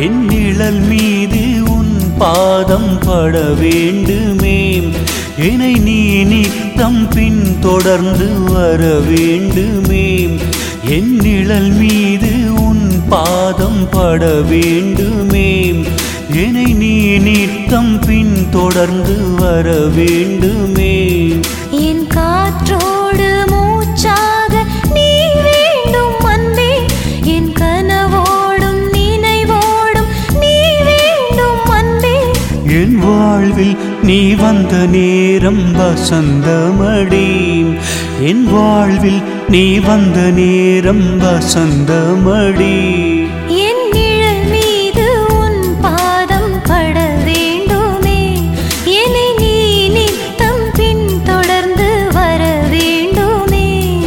என் நிழல் மீது உன் பாதம் பட வேண்டுமே என்னை நீ நித்தம் பின் தொடர்ந்து வர வேண்டுமே என் நிழல் மீது உன் பாதம் பட வேண்டுமே என்னை நீ நித்தம் பின் தொடர்ந்து வர வேண்டுமே என் காற்றோடு மூச்சாக நீ வேண்டும் அன்பே என் கனவோடும் நினைவோடும் நீ வேண்டும் அன்பே என் வாழ்வில் நீ வந்த நேரம் வசந்தமடி என் வாழ்வில் நீ வந்த நேரம் வசந்தமடி என் நிழல் மீது உன் பாதம் பட வேண்டுமே என்னை நீ நித்தம் பின் தொடர்ந்து வர வேண்டுமே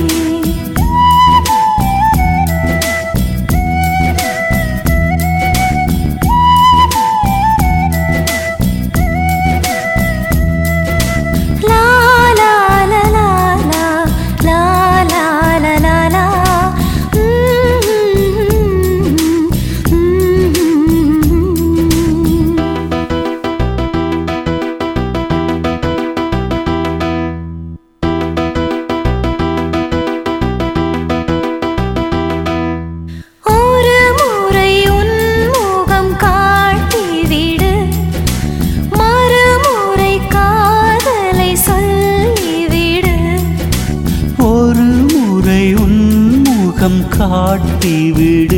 காட்டிவிடு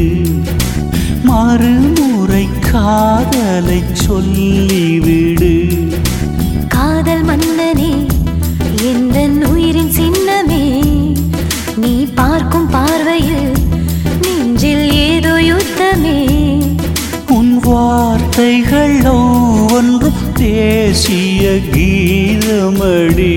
மறுமுறை காதலை சொல்லிவிடு காதல் மன்னனே எந்தன் உயிரின் சின்னமே நீ பார்க்கும் பார்வையில் நெஞ்சில் ஏதோ யுத்தமே உன் வார்த்தைகள் ஒவ்வொன்றும் தேசிய கீதமடி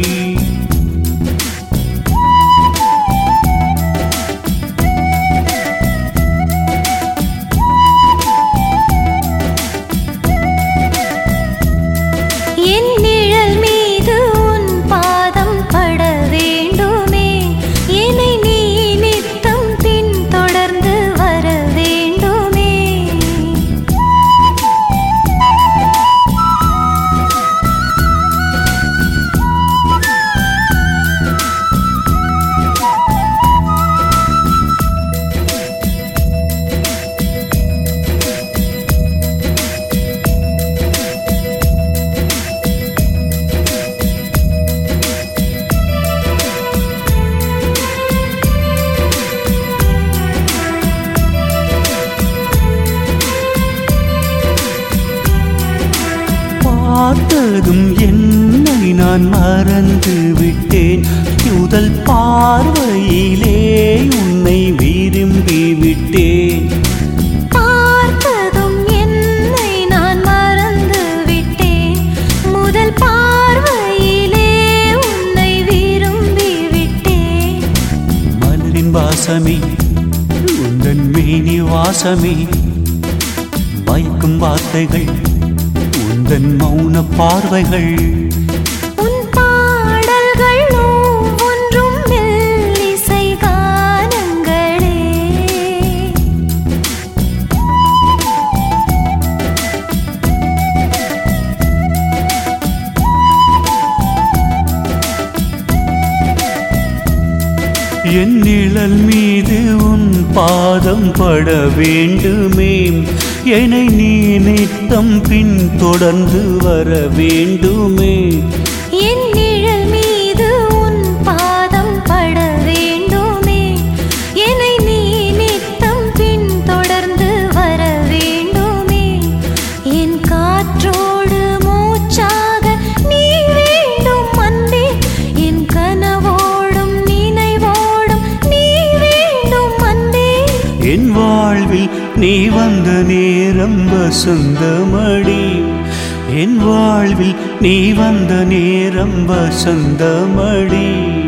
பார்த்ததும் என்னை நான் மறந்து விட்டேன் முதல் பார்வையிலே உன்னை விரும்பி விட்டேன் பார்த்ததும் என்னை நான் மறந்து விட்டேன் முதல் பார்வையிலே உன்னை விரும்பி விட்டேன் மலரின் வாசமே உந்தன் மேனி வாசமே மயக்கும் வார்த்தைகள் உந்தன் மௌன பார்வைகள் உன் பாடல்கள் ஒவ்வொன்றும் மெல்லிசை கானங்களே என் நிழல் மீது உன் பாதம் பட வேண்டுமே என்னை நீ நித்தம் பின் தொடர்ந்து வர வேண்டுமே என் நிழல் மீது உன் பாதம் பட வேண்டுமே என்னை நீ நித்தம் பின் தொடர்ந்து வர வேண்டுமே என் காற்றோடு மூச்சாக நீ வேண்டும் அன்பே என் கனவோடும் நினைவோடும் நீ வேண்டும் அன்பே என் வாழ்வில் நீ வந்த நேரம் வசந்தமடி என் வாழ்வில் நீ வந்த நேரம் வசந்தமடி